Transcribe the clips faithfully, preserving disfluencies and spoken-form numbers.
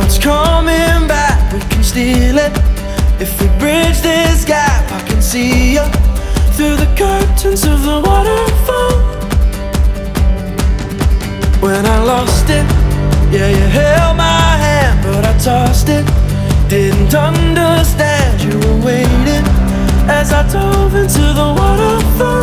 it's coming back, we can steal it. If we bridge this gap, I can see you through the curtains of the waterfall. When I lost it, yeah, you held my hand, but I tossed it. Didn't understand you were waiting as I dove into the waterfall.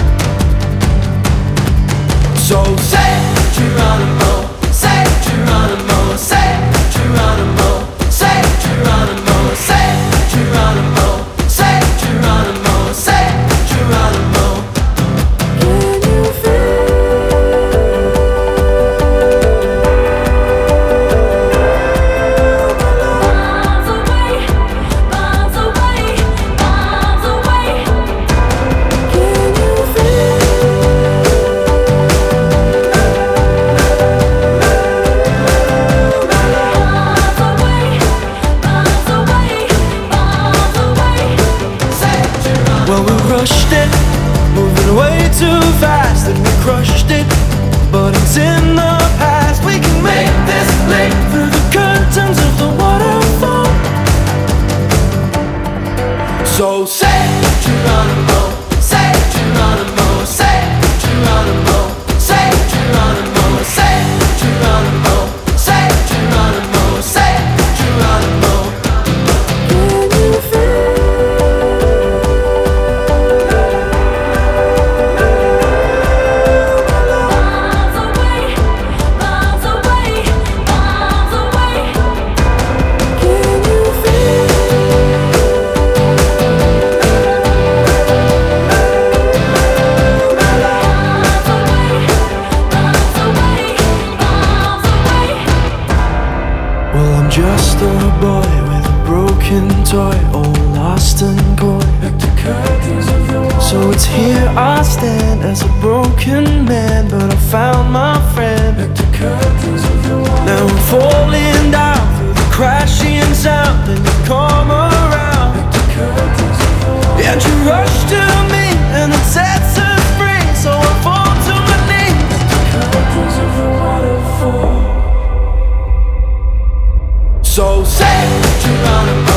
So say Geronimo, say Geronimo, say Geronimo, say Geronimo, say Geronimo, say Geronimo, say Geronimo. Can you feel miles away, miles away, miles away? Can you feel Miles away, miles away, miles away. Say Geronimo. Well, we rushed it, moving way too fast, and we crushed it. But it's in the past. We can make this leap through the curtains of the waterfall. So say Geronimo, say Geronimo, say Geronimo, say Geronimo, say Geronimo, say Geronimo, say Geronimo. Can you feel Miles away, miles away, miles away. Can you feel Miles away, miles away, miles away. Well, I'm just a boy with a broken toy, all lost and coy. So it's here I stand as a broken man, but I found my friend. Now I'm falling down through the crashing sound, and you come around, and you rush to me, and it sets us free. So I fall to my knees. So say Geronimo.